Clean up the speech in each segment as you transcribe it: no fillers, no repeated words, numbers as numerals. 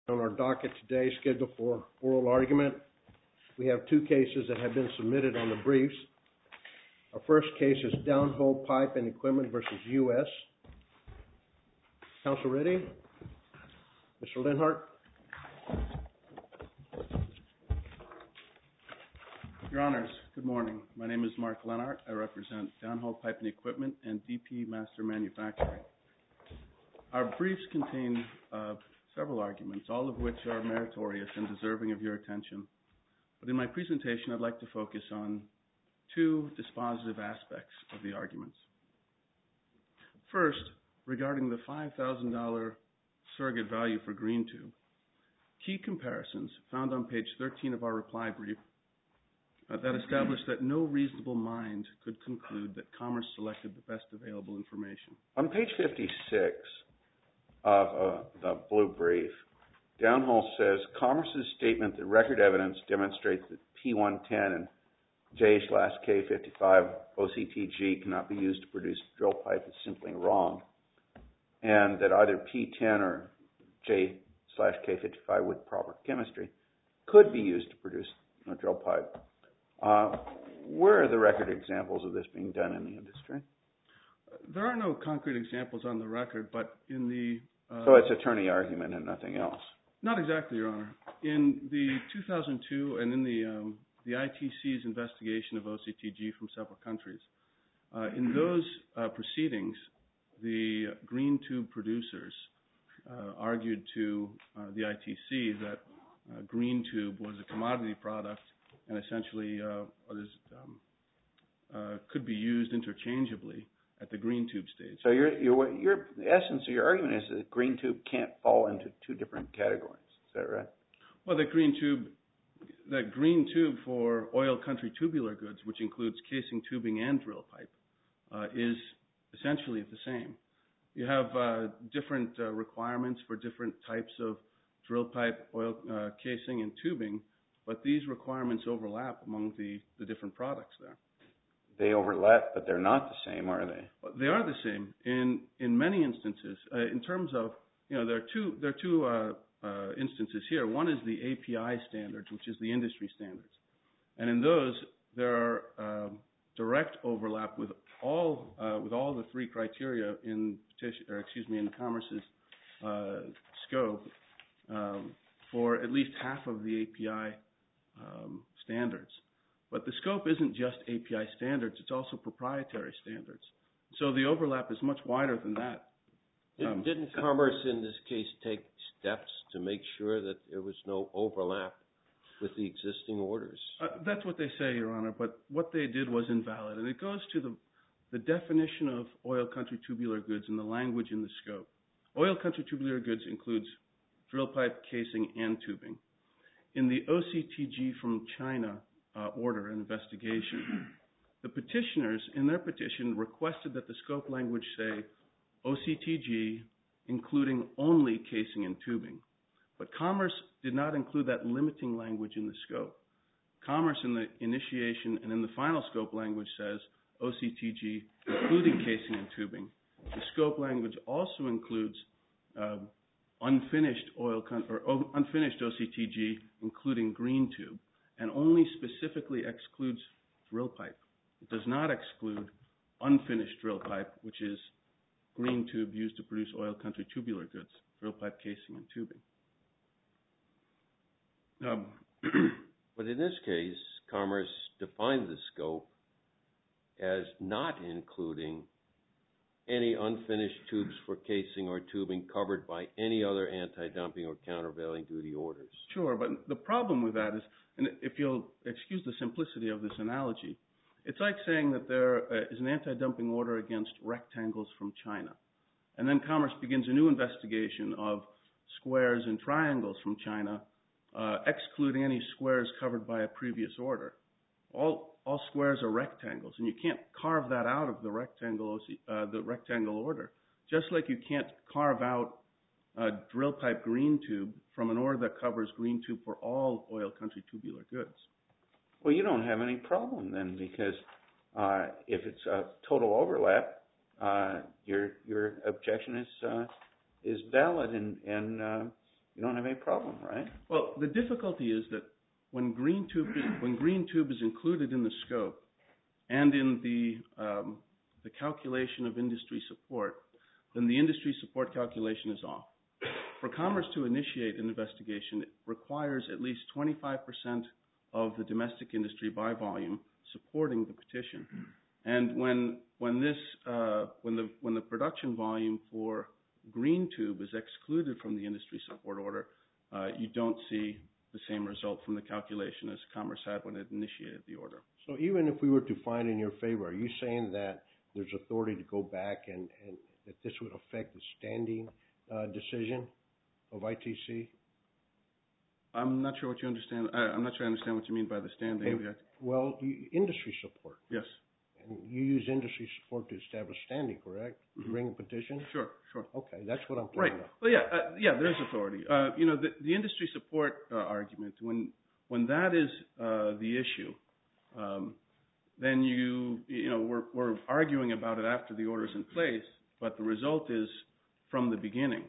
On our docket today, scheduled for oral argument, we have two cases that have been submitted on the briefs. Our first case is Downhole Pipe and Equipment versus U.S. Counsel ready? Mr. Lenhart? Your Honors, good morning. My name is Mark Lenhart. I represent Downhole Pipe and Equipment and DP Master Manufacturing. Our briefs contain several arguments, all of which are meritorious and deserving of your attention. But in my presentation, I'd like to focus on two dispositive aspects of the arguments. First, regarding the $5,000 surrogate value for green tube, key comparisons found on page 13 of our reply brief that established that no reasonable mind could conclude that Commerce selected the best available information. On page 56 of the blue brief, Downhole says, Commerce's statement that record evidence demonstrates that P110 and J/K55 OCTG cannot be used to produce drill pipe is simply wrong, and that either P10 or J/K55 with proper chemistry could be used to produce drill pipe. Where are the record examples of this being done in the industry? There are no concrete examples on the record, but in the... So it's attorney argument and nothing else? Not exactly, Your Honor. In the 2002 and in the ITC's investigation of OCTG from several countries, in those proceedings, the green tube producers argued to the ITC that green tube was a commodity product and essentially could be used interchangeably at the green tube stage. So the essence of your argument is that green tube can't fall into two different categories. Is that right? Well, that green tube for oil country tubular goods, which includes casing, tubing, and drill pipe, is essentially the same. You have different requirements for different types of drill pipe, oil casing, and tubing, but these requirements overlap among the different products there. They overlap, but they're not the same, are they? They are the same in many instances. In terms of, there are two instances here. One is the API standards, which is the industry standards, and in those there are direct overlap with all the three criteria in Commerce's scope for at least half of the API standards. But the scope isn't just API standards, it's also proprietary standards. So the overlap is much wider than that. Didn't Commerce in this case take steps to make sure that there was no overlap with the existing orders? That's what they say, Your Honor, but what they did was invalid. And it goes to the definition of oil country tubular goods and the language in the scope. Oil country tubular goods includes drill pipe, casing, and tubing. In the OCTG from China order and investigation, the petitioners in their petition requested that the scope language say OCTG, including only casing and tubing. But Commerce did not include that limiting language in the scope. Commerce in the initiation and in the final scope language says OCTG, including casing and tubing. The scope language also includes unfinished OCTG, including green tube, and only specifically excludes drill pipe. It does not exclude unfinished drill pipe, which is green tube used to produce oil country tubular goods, drill pipe, casing, and tubing. But in this case, Commerce defined the scope as not including any unfinished tubes for casing or tubing covered by any other anti-dumping or countervailing duty orders. Sure, but the problem with that is, and if you'll excuse the simplicity of this analogy, it's like saying that there is an anti-dumping order against rectangles from China, and then Commerce begins a new investigation of squares and triangles from China, excluding any squares covered by a previous order. All squares are rectangles, and you can't carve that out of the rectangle order. Just like you can't carve out drill pipe green tube from an order that covers green tube for all oil country tubular goods. Well, you don't have any problem then, because if it's a total overlap, your objection is valid, and you don't have any problem, right? Well, the difficulty is that when green tube is included in the scope and in the calculation of industry support, then the industry support calculation is off. For Commerce to initiate an investigation, it requires at least 25% of the domestic industry by volume supporting the petition. And when the production volume for green tube is excluded from the industry support order, you don't see the same result from the calculation as Commerce had when it initiated the order. So even if we were to find in your favor, are you saying that there's authority to go back and that this would affect the standing decision of ITC? I'm not sure what you understand. I'm not sure I understand what you mean by the standing. Okay. Well, industry support. Yes. And you use industry support to establish standing, correct? Mm-hmm. To bring a petition? Sure. Okay, that's what I'm talking right. about. Well, yeah, there's authority. The industry support argument, when that is the issue, then we're arguing about it after the order's in place, but the result is from the beginning.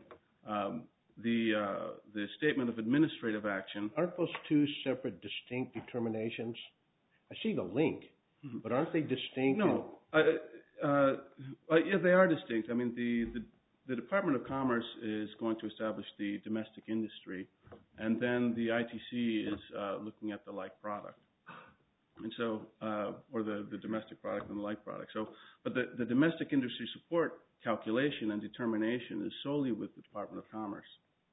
The statement of administrative action. Aren't those two separate, distinct determinations? I see the link, but aren't they distinct? No. Yeah, they are distinct. I mean, the Department of Commerce is going to establish the domestic industry, and then the ITC is looking at the like product, and so or the domestic product and the like product. So, but the domestic industry support calculation and determination is solely with the Department of Commerce.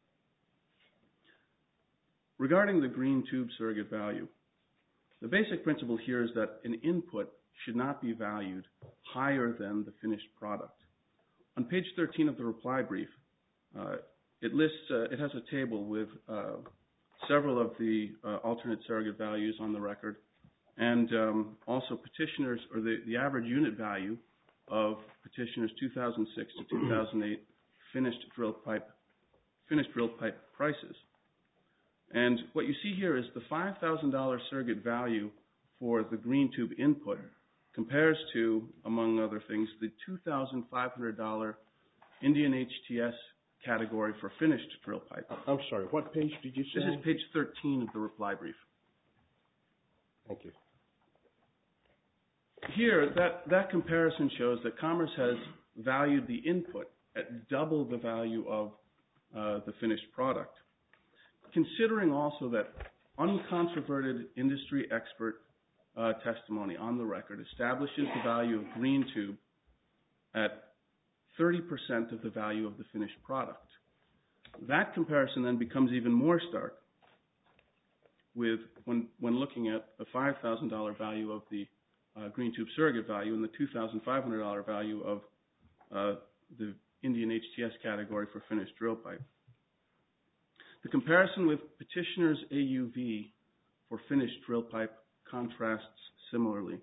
Regarding the green tube surrogate value, the basic principle here is that an input should not be valued higher than the finished product. On page 13 of the reply brief, it has a table with several of the alternate surrogate values on the record, and also petitioners, or the average unit value of petitioners 2006 to 2008 finished drill pipe prices. And what you see here is the $5,000 surrogate value for the green tube input compares to, among other things, the $2,500 Indian HTS category for finished drill pipe. I'm sorry, what page did you say? This is page 13 of the reply brief. Thank you. Here, that comparison shows that Commerce has valued the input at double the value of the finished product. Considering also that uncontroverted industry expert testimony on the record establishes the value of green tube at 30% of the value of the finished product. That comparison then becomes even more stark with when looking at the $5,000 value of the green tube surrogate value and the $2,500 value of the Indian HTS category for finished drill pipe. The comparison with petitioner's AUV for finished drill pipe contrasts similarly.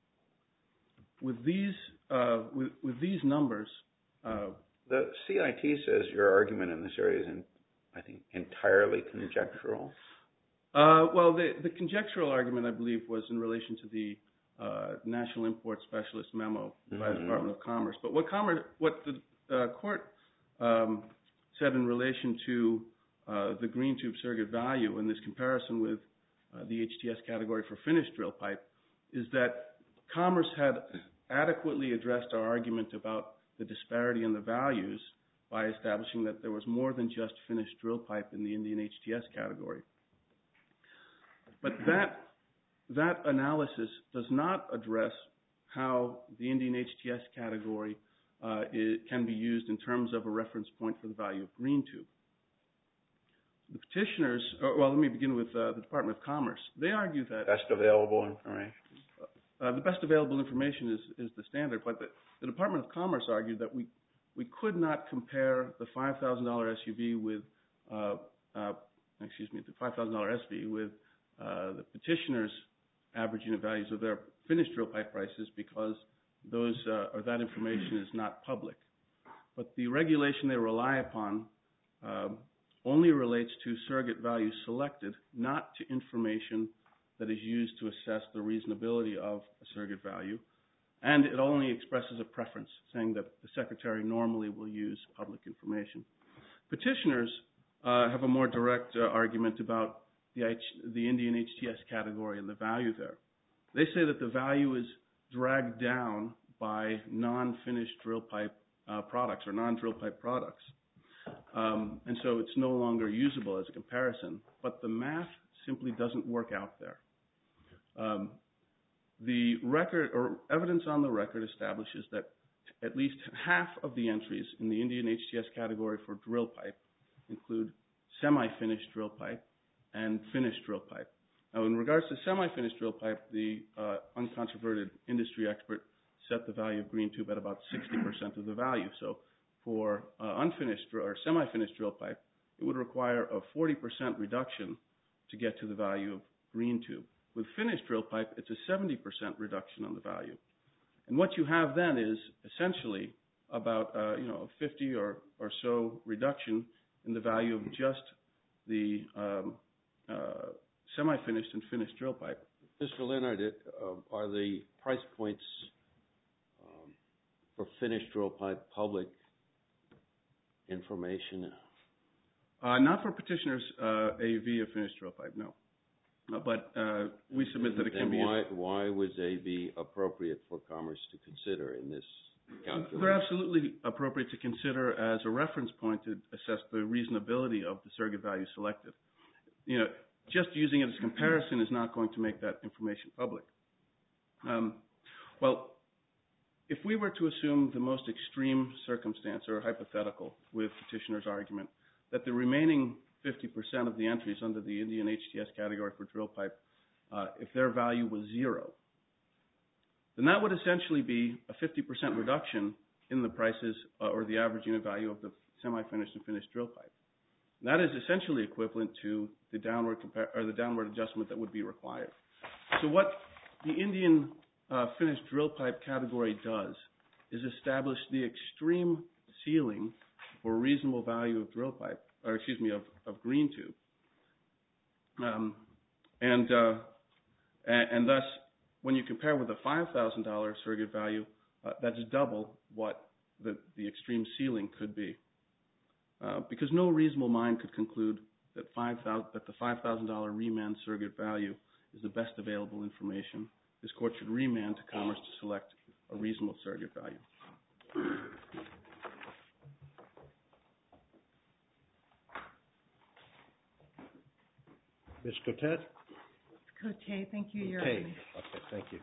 With these numbers, the CIT says your argument in this area is, I think, entirely conjectural. Well, the conjectural argument, I believe, was in relation to the National Import Specialist memo by the Department of Commerce. But what the court said in relation to the green tube surrogate value in this comparison with the HTS category for finished drill pipe is that Commerce had adequately addressed our argument about the disparity in the values by establishing that there was more than just finished drill pipe in the Indian HTS category. But that analysis does not address how the Indian HTS category can be used in terms of a reference point for the value of green tube. The petitioners, well, let me begin with the Department of Commerce. They argue that best available information. The best available information is the standard, but the Department of Commerce argued that we could not compare the $5,000 SUV with, the $5,000 SV with the petitioners' average unit values of their finished drill pipe prices because those or that information is not public. But the regulation they rely upon only relates to surrogate values selected, not to information that is used to assess the reasonability of a surrogate value. And it only expresses a preference, saying that the Secretary normally will use public information. Petitioners have a more direct argument about the Indian HTS category and the value there. They say that the value is dragged down by non-finished drill pipe products or non-drill pipe products. And so it's no longer usable as a comparison, but the math simply doesn't work out there. The record or evidence on the record establishes that at least half of the entries in the Indian HTS category for drill pipe include semi-finished drill pipe and finished drill pipe. Now, in regards to semi-finished drill pipe, the uncontroverted industry expert set the value of green tube at about 60% of the value. So for unfinished or semi-finished drill pipe, it would require a 40% reduction to get to the value of green tube. With finished drill pipe, it's a 70% reduction on the value. And what you have then is essentially about a 50 or so reduction in the value of just the semi-finished and finished drill pipe. Mr. Leonard, are the price points for finished drill pipe public information? Not for petitioners AV of finished drill pipe, no. But we submit that it can be. Why was AV appropriate for Commerce to consider in this calculation? They're absolutely appropriate to consider as a reference point to assess the reasonability of the surrogate value selected. Just using it as comparison is not going to make that information public. Well, if we were to assume the most extreme circumstance or hypothetical with petitioner's argument that the remaining 50% of the entries under the Indian HTS category for drill pipe, if their value was 0, then that would essentially be a 50% reduction in the prices or the average unit value of the semi-finished and finished drill pipe. And that is essentially equivalent to the downward adjustment that would be required. So what the Indian finished drill pipe category does is establish the extreme ceiling for reasonable value of drill pipe, or excuse me, of green tube, and thus when you compare with a $5,000 surrogate value, that's double what the extreme ceiling could be, because no reasonable mind could conclude that the $5,000 remand surrogate value is the best available information. This court should remand to Commerce to select a reasonable surrogate value. Ms. Cotet? Cote, thank you, Your Cote. Honor. Okay, thank you.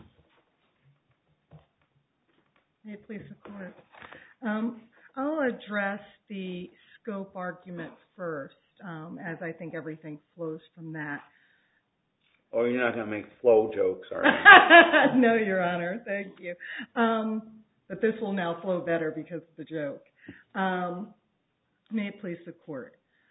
May it please the Court. I'll address the scope argument first, as I think everything flows from that. Oh, you're not going to make flow jokes, are you? No, Your Honor, thank you. But this will now flow better because of the joke. May it please the Court.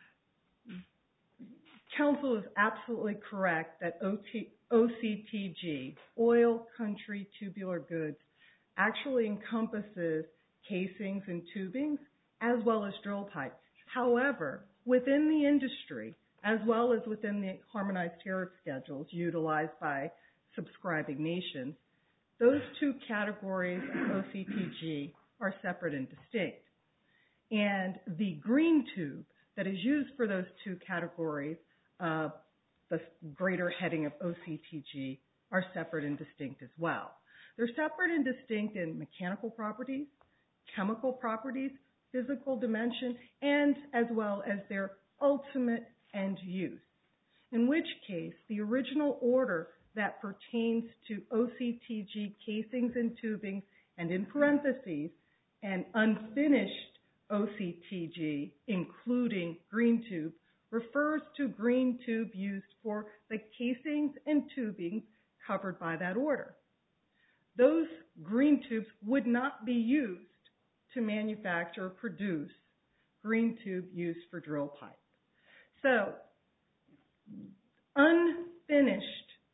Counsel is absolutely correct that OCTG, oil country tubular goods, actually encompasses casings and tubings as well as drill pipes. However, within the industry, as well as within the harmonized tariff schedules utilized by subscribing nations, those two categories of OCTG are separate and distinct. And the green tube that is used for those two categories, the greater heading of OCTG, are separate and distinct as well. They're separate and distinct in mechanical properties, chemical properties, physical dimension, and as well as their ultimate end use. In which case, the original order that pertains to OCTG casings and tubing, and in parentheses, and unfinished OCTG, including green tube, refers to green tube used for the casings and tubing covered by that order. Those green tubes would not be used to manufacture or produce green tube used for drill pipe. So, unfinished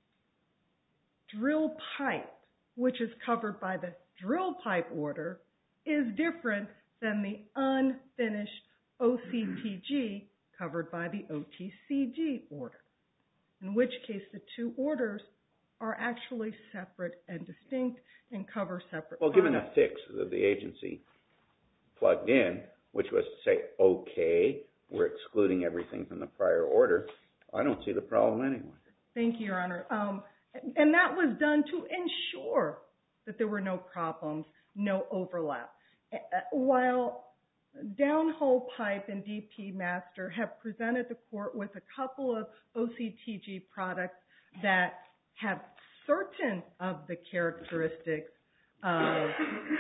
drill pipe, which is covered by the drill pipe order, is different than the unfinished OCTG covered by the OTCG order, in which case the two orders are actually separate and distinct and cover separate Well, given the fix that the agency plugged in, which was to say, okay, we're excluding everything from the prior order, I don't see the problem anyway. Thank you, Your Honor. And that was done to ensure that there were no problems, no overlap. While Downhole Pipe and DP Master have presented the court with a couple of OCTG products that have certain of the characteristics of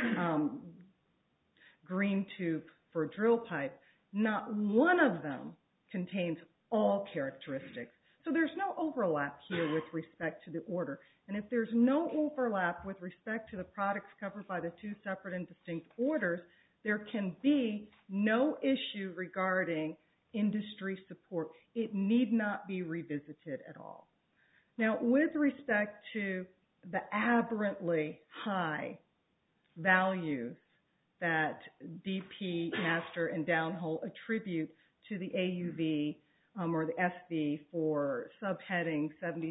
green tube for drill pipe, not one of them contains all characteristics. So there's no overlap here with respect to the order. And if there's no overlap with respect to the products covered by the two separate and distinct orders, there can be no issue regarding industry support. It need not be revisited at all. Now, with respect to the aberrantly high values that DP Master and Downhole attribute to the AUV or the SV for subheading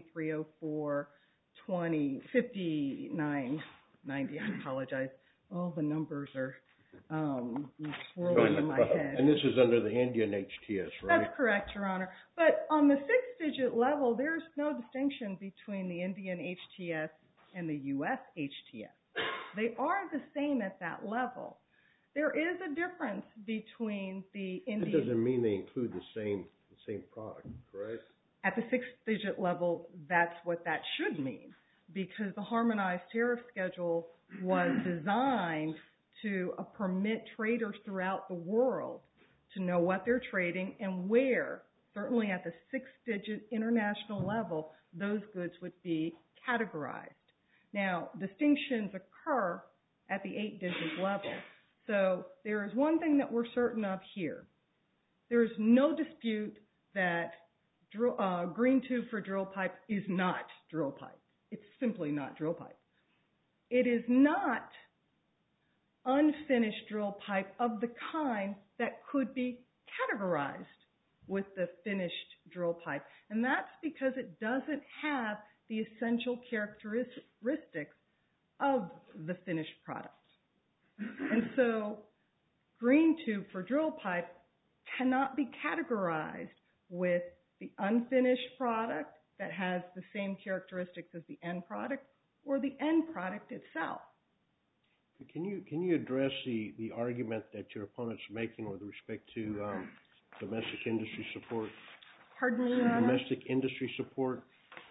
7304-20-5990. I apologize. All the numbers are swirling in my head. And this is under the Indian HTS, right? That's correct, Your Honor. But on the six-digit level, there's no distinction between the Indian HTS and the U.S. HTS. They are the same at that level. There is a difference between the Indian... It doesn't mean they include the same product, correct? At the six-digit level, that's what that should mean, because the harmonized tariff schedule was designed to permit traders throughout the world to know what they're trading and where, certainly at the six-digit international level, those goods would be categorized. Now, distinctions occur at the eight-digit level. So there is one thing that we're certain of here. There is no dispute that green tube for drill pipe is not drill pipe. It's simply not drill pipe. It is not unfinished drill pipe of the kind that could be categorized with the finished drill pipe. And that's because it doesn't have the essential characteristics of the finished product. And so green tube for drill pipe cannot be categorized with the unfinished product that has the same characteristics as the end product or the end product itself. Can you address the argument that your opponent's making with respect to domestic industry support? Pardon me, Your Honor? Domestic industry support?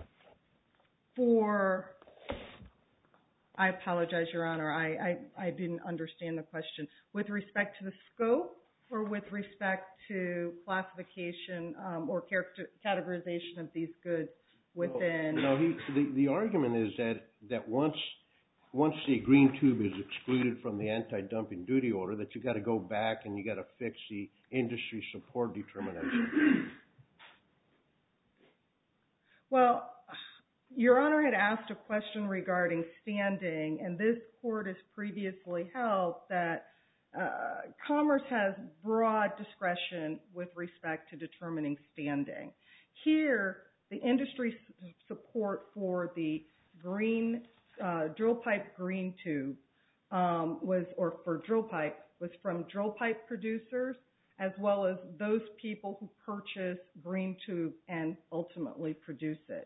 I apologize, Your Honor. I didn't understand the question. With respect to the scope or with respect to classification or categorization of these goods within... No, the argument is that once the green tube is excluded from the anti-dumping duty order, that you got to go back and you got to fix the industry support determination. Well, Your Honor had asked a question regarding standing, and this court has previously held that Commerce has broad discretion with respect to determining standing. Here, the industry support for the drill pipe green tube for drill pipe was from drill pipe producers as well as those people who purchase green tube and ultimately produce it.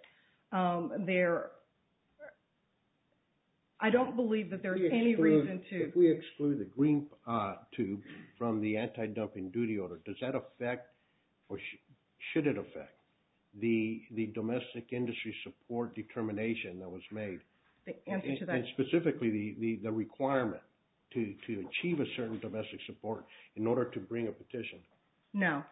I don't believe that there's any reason to... If we exclude the green tube from the anti-dumping duty order, does that affect or should it affect the domestic industry support determination that was made? The answer to that... And specifically the requirement to achieve a certain domestic support in order to bring a petition? No.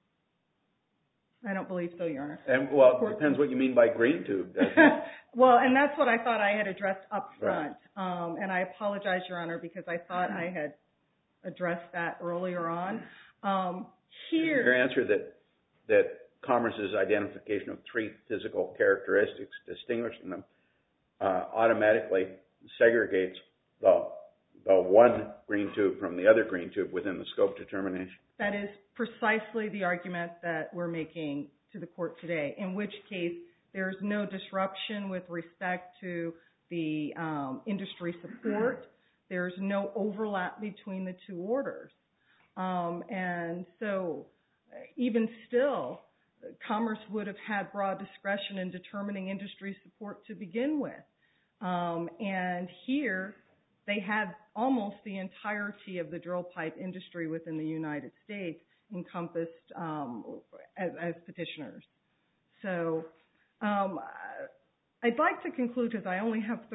I don't believe so, Your Honor. And, well, it depends what you mean by green tube, doesn't it? Well, and that's what I thought I had addressed up front. Right. And I apologize, Your Honor, because I thought I had addressed that earlier on. Your answer that Commerce's identification of three physical characteristics distinguishing them automatically segregates the one green tube from the other green tube within the scope determination. That is precisely the argument that we're making to the court today, in which case there's no disruption with respect to the industry support. There's no overlap between the two orders. And so even still, Commerce would have had broad discretion in determining industry support to begin with. And here, they had almost the entirety of the drill pipe industry within the United States encompassed as petitioners. So I'd like to conclude, because I only have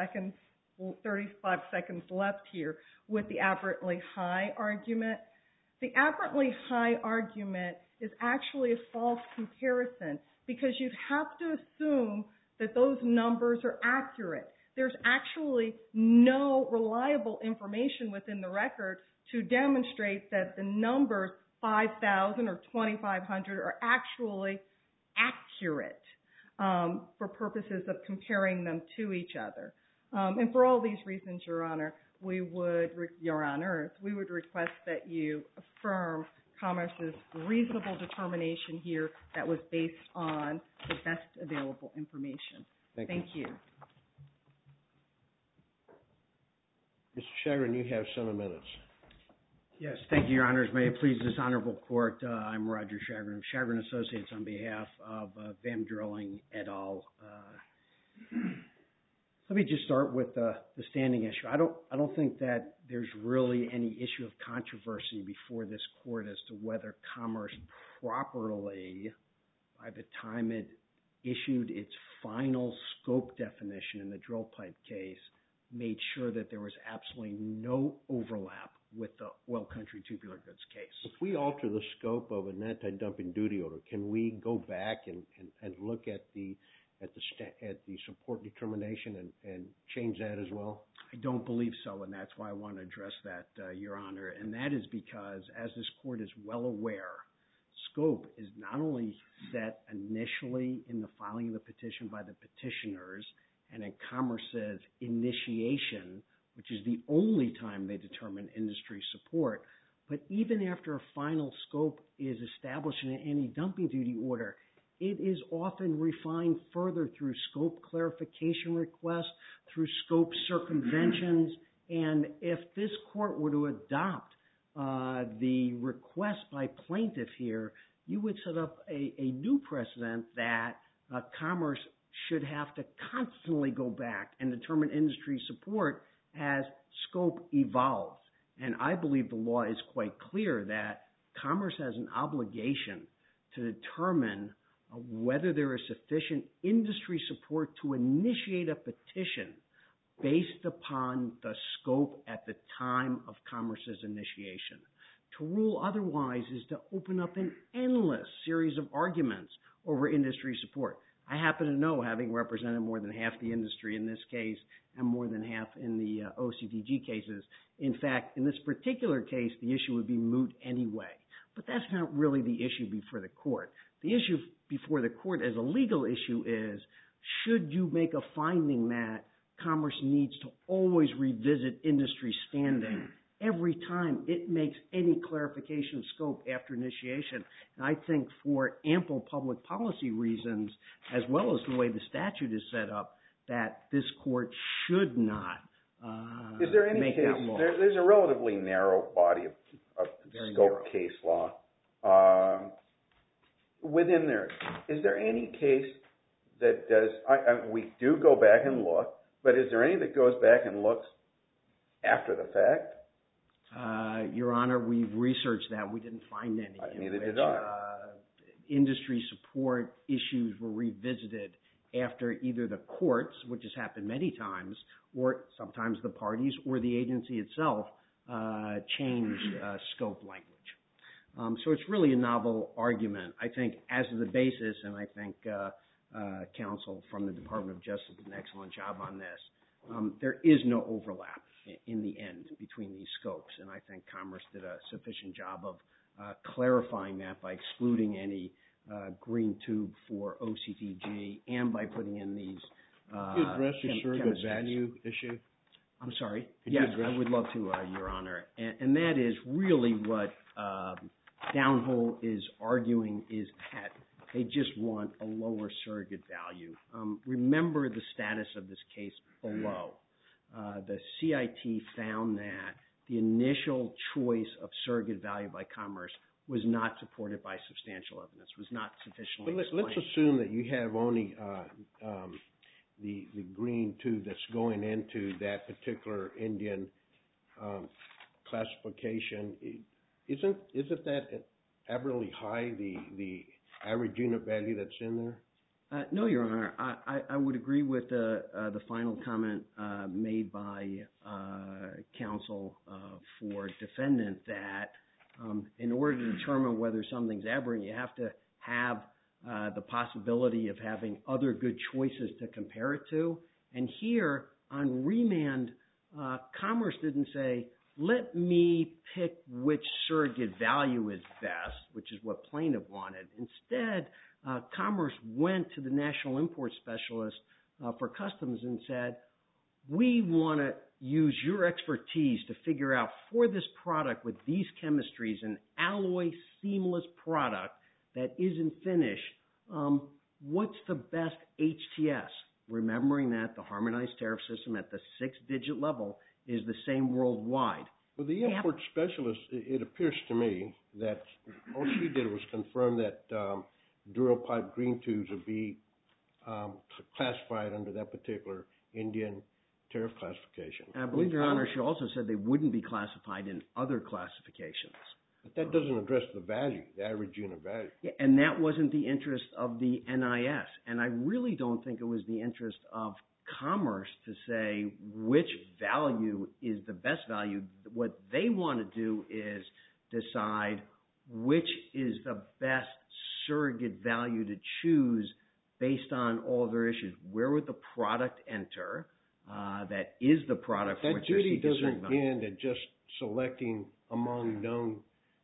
35 seconds left here, with the aberrantly high argument. The aberrantly high argument is actually a false comparison, because you'd have to assume that those numbers are accurate. There's actually no reliable information within the record to demonstrate that the numbers 5,000 or 2,500 are actually accurate for purposes of comparing them to each other. And for all these reasons, Your Honor, Your Honors, we would request that you affirm Commerce's reasonable determination here that was based on the best available information. Thank you. Mr. Chagrin, you have 7 minutes. Yes, thank you, Your Honors. May it please this honorable court, I'm Roger Chagrin of Chagrin Associates on behalf of VAM Drilling et al. Let me just start with the standing issue. I don't think that there's really any issue of controversy before this court as to whether Commerce properly, by the time it issued its final scope definition in the drill pipe case, made sure that there was absolutely no overlap with the oil country tubular goods case. If we alter the scope of an anti-dumping duty order, can we go back and look at the support determination and change that as well? I don't believe so, and that's why I want to address that, Your Honor. And that is because, as this court is well aware, scope is not only set initially in the filing of the petition by the petitioners and in Commerce's initiation, which is the only time they determine industry support, but even after a final scope is established in an anti-dumping duty order, it is often refined further through scope clarification requests, through scope circumventions, and if this court were to adopt the request by plaintiff here, you would set up a new precedent that Commerce should have to constantly go back and determine industry support as scope evolves. And I believe the law is quite clear that Commerce has an obligation to determine whether there is sufficient industry support to initiate a petition based upon the scope at the time of Commerce's initiation. To rule otherwise is to open up an endless series of arguments over industry support. I happen to know, having represented more than half the industry in this case and more than half in the OCTG cases. In fact, in this particular case, the issue would be moot anyway. But that's not really the issue before the court. The issue before the court as a legal issue is, should you make a finding that Commerce needs to always revisit industry standing every time it makes any clarification of scope after initiation? And I think for ample public policy reasons, as well as the way the statute is set up, that this court should not is there any make case, that law. There's a relatively narrow body of scope case law. Within there, is there any case that does, we do go back and look, but is there any that goes back and looks after the fact? Your Honor, we've researched that. We didn't find any. Neither did I. Industry support issues were revisited after either the courts, which has happened many times, or sometimes the parties or the agency itself changed scope language. So it's really a novel argument. I think as the basis, and I think counsel from the Department of Justice did an excellent job on this, there is no overlap in the end between these scopes, and I think Commerce did a sufficient job of clarifying that by excluding any green tube for OCTG and by putting in these Could you address the surrogate value issue? I'm sorry? Yes, I would love to, Your Honor. And that is really what Downhole is arguing, is that they just want a lower surrogate value. Remember the status of this case below. The CIT found that the initial choice of surrogate value by Commerce was not supported by substantial evidence, was not sufficiently explained. Let's assume that you have only the green tube that's going into that particular Indian classification. Isn't that aberrantly high, the average unit value that's in there? No, Your Honor. I would agree with the final comment made by counsel for defendant that in order to determine whether something's aberrant, you have to have the possibility of having other good choices to compare it to. And here on remand, Commerce didn't say, let me pick which surrogate value is best, which is what plaintiff wanted. Instead, Commerce went to the National Import Specialist for Customs and said, we want to use your expertise to figure out for this product with these chemistries, an alloy seamless product that isn't finished, what's the best HTS? Remembering that the harmonized tariff system at the 6-digit level is the same worldwide. Well, the import specialist, it appears to me that all she did was confirm that dural pipe green tubes would be classified under that particular Indian tariff classification. I believe, Your Honor, she also said they wouldn't be classified in other classifications. But that doesn't address the value, the average unit value. Yeah, and that wasn't the interest of the NIS. And I really don't think it was the interest of Commerce to say which value is the best value. What they want to do is decide which is the best surrogate value to choose based on all their issues. Where would the product enter? That is the product for which they're seeking surrogate value. That duty doesn't end at just selecting among known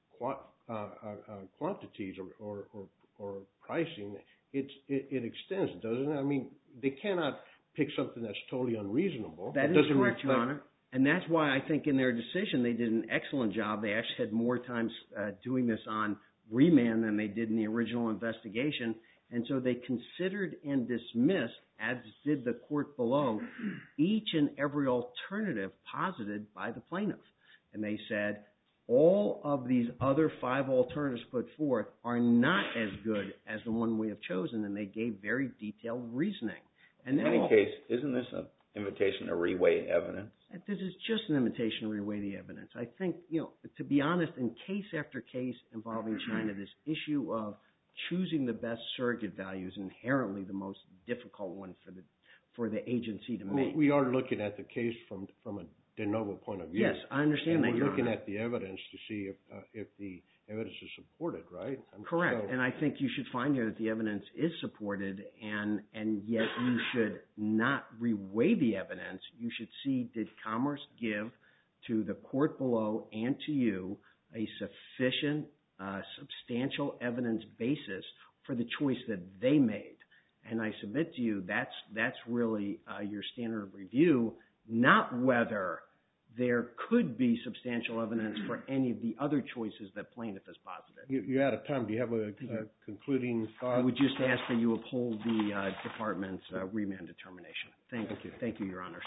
quantities or pricing. It extends, doesn't it? I mean, they cannot pick something that's totally unreasonable. That is correct, Your Honor. And that's why I think in their decision they did an excellent job. They actually had more times doing this on remand than they did in the original investigation. And so they considered and dismissed, as did the court below, each and every alternative posited by the plaintiff. And they said all of these other 5 alternatives put forth are not as good as the one we have chosen. And they gave very detailed reasoning. And in any case, isn't this an invitation to reweigh evidence? This is just an invitation to reweigh the evidence. I think, to be honest, in case after case involving China, this issue of choosing the best surrogate value is inherently the most difficult one for the agency to make. We are looking at the case from a de novo point of view. Yes, I understand that, Your Honor. We're looking at the evidence to see if the evidence is supported, right? Correct. And I think you should find here that the evidence is supported, and yet you should not reweigh the evidence. You should see, did Commerce give to the court below and to you a sufficient, substantial evidence basis for the choice that they made? And I submit to you that's really your standard of review, not whether there could be substantial evidence for any of the other choices that plaintiff has posited. You're out of time. Do you have a concluding thought? I would just ask that you uphold the department's remand determination. Thank you. Thank you, Your Honors.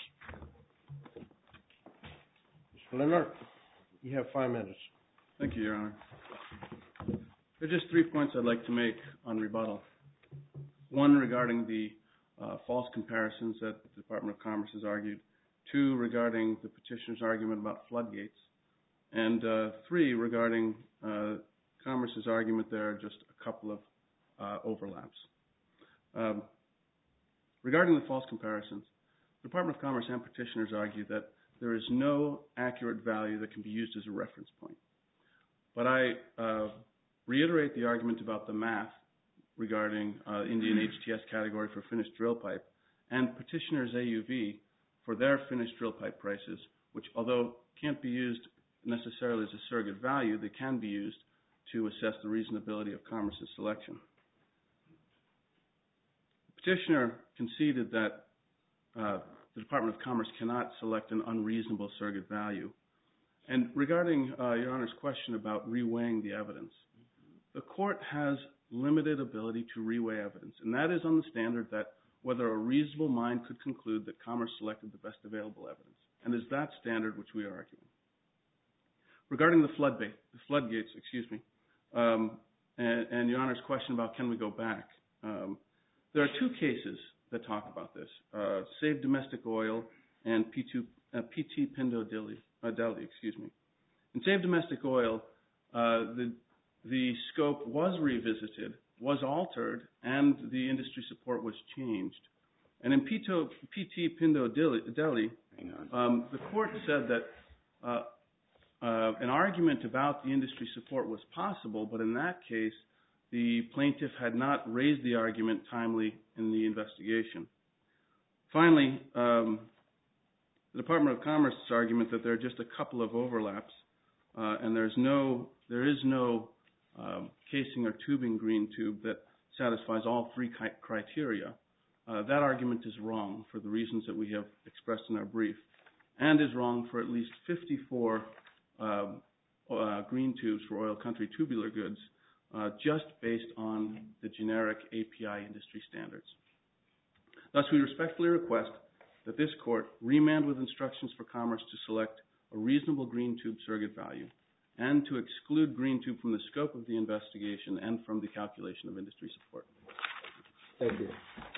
Mr. Leonard, you have 5 minutes. Thank you, Your Honor. There are just 3 points I'd like to make on rebuttal. One, regarding the false comparisons that the Department of Commerce has argued. 2, regarding the petitioner's argument about floodgates. And 3, regarding Commerce's argument there are just a couple of overlaps. Regarding the false comparisons, the Department of Commerce and petitioners argue that there is no accurate value that can be used as a reference point. But I reiterate the argument about the math regarding Indian HTS category for finished drill pipe and petitioner's AUV for their finished drill pipe prices, which although can't be used necessarily as a surrogate value, they can be used to assess the reasonability of Commerce's selection. The petitioner conceded that the Department of Commerce cannot select an unreasonable surrogate value. And regarding Your Honor's question about reweighing the evidence, the court has limited ability to reweigh evidence, and that is on the standard that whether a reasonable mind could conclude that Commerce selected the best available evidence. And it's that standard which we are arguing. Regarding the floodgates, And Your Honor's question about can we go back. There are two cases that talk about this, Save Domestic Oil and PT Pindo Deli. In Save Domestic Oil, the scope was revisited, was altered, and the industry support was changed. And in PT Pindo Deli, the court said that an argument about the industry support was possible, but in that case, the plaintiff had not raised the argument timely in the investigation. Finally, the Department of Commerce's argument that there are just a couple of overlaps and there is no casing or tubing green tube that satisfies all three criteria. That argument is wrong for the reasons that we have expressed in our brief, and is wrong for at least 54 green tubes for oil country tubular goods, just based on the generic API industry standards. Thus, we respectfully request that this court remand with instructions for Commerce to select a reasonable green tube surrogate value and to exclude green tube from the scope of the investigation and from the calculation of industry support. Thank you.